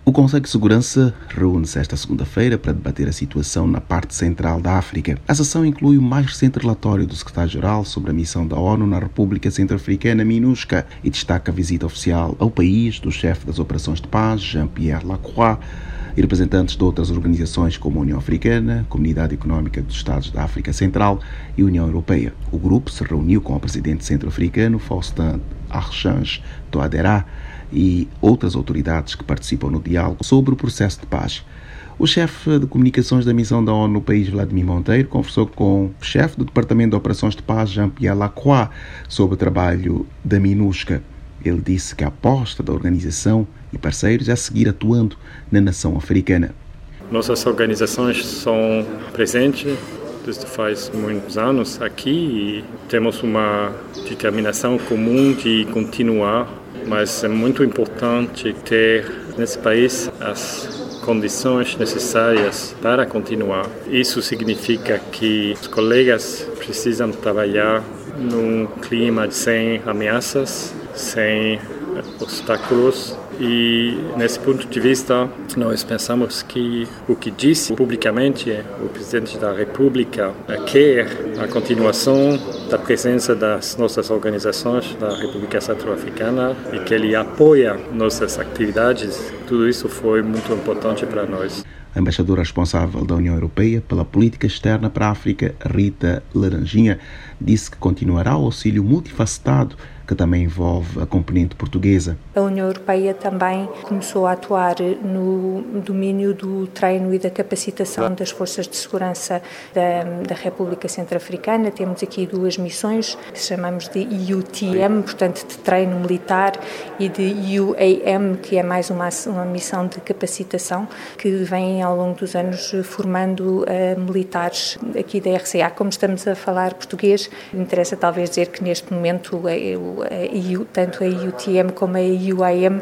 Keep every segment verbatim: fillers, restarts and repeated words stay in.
O Conselho de Segurança reúne-se esta segunda-feira para debater a situação na parte central da África. A sessão inclui o mais recente relatório do secretário-geral sobre a missão da ONU na República Centro-Africana, MINUSCA, e destaca a visita oficial ao país do chefe das operações de paz, Jean-Pierre Lacroix, e representantes de outras organizações como a União Africana, Comunidade Económica dos Estados da África Central e União Europeia. O grupo se reuniu com o presidente centro-africano, Faustin Archange Touadéra, e outras autoridades que participam no diálogo sobre o processo de paz. O chefe de comunicações da missão da ONU no país, Vladimir Monteiro, conversou com o chefe do Departamento de Operações de Paz, Jean-Pierre Lacroix, sobre o trabalho da MINUSCA. Ele disse que a aposta da organização e parceiros é seguir atuando na nação africana. Nossas organizações são presentes desde faz muitos anos aqui e temos uma determinação comum de continuar, mas é muito importante ter nesse país as condições necessárias para continuar. Isso significa que os colegas precisam trabalhar num clima sem ameaças, sem obstáculos. E, nesse ponto de vista, nós pensamos que o que disse publicamente o presidente da República quer a continuação da presença das nossas organizações da República Centro-Africana e que ele apoia nossas atividades. Tudo isso foi muito importante para nós. A embaixadora responsável da União Europeia pela política externa para a África, Rita Laranjinha, disse que continuará o auxílio multifacetado, que também envolve a componente portuguesa. A União Europeia também começou a atuar no domínio do treino e da capacitação das forças de segurança da, da República Centro-Africana. Temos aqui duas missões que chamamos de E U T M, portanto de treino militar, e de E U A M, que é mais uma, uma missão de capacitação, que vem ao longo dos anos formando uh, militares aqui da R C A. Como estamos a falar português, interessa talvez dizer que neste momento o A U, tanto a E U T M como a E U A M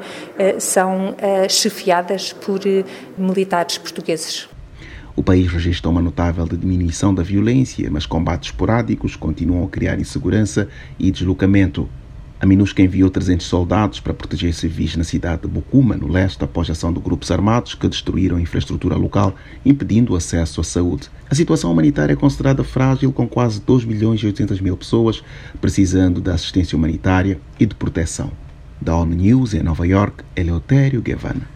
são chefiadas por militares portugueses. O país registra uma notável diminuição da violência, mas combates esporádicos continuam a criar insegurança e deslocamento. A MINUSCA enviou trezentos soldados para proteger civis na cidade de Bokuma, no leste, após a ação de grupos armados que destruíram a infraestrutura local, impedindo o acesso à saúde. A situação humanitária é considerada frágil, com quase dois milhões e oitocentas mil pessoas precisando de assistência humanitária e de proteção. Da ONU News, em Nova York, Eleutério Gavan.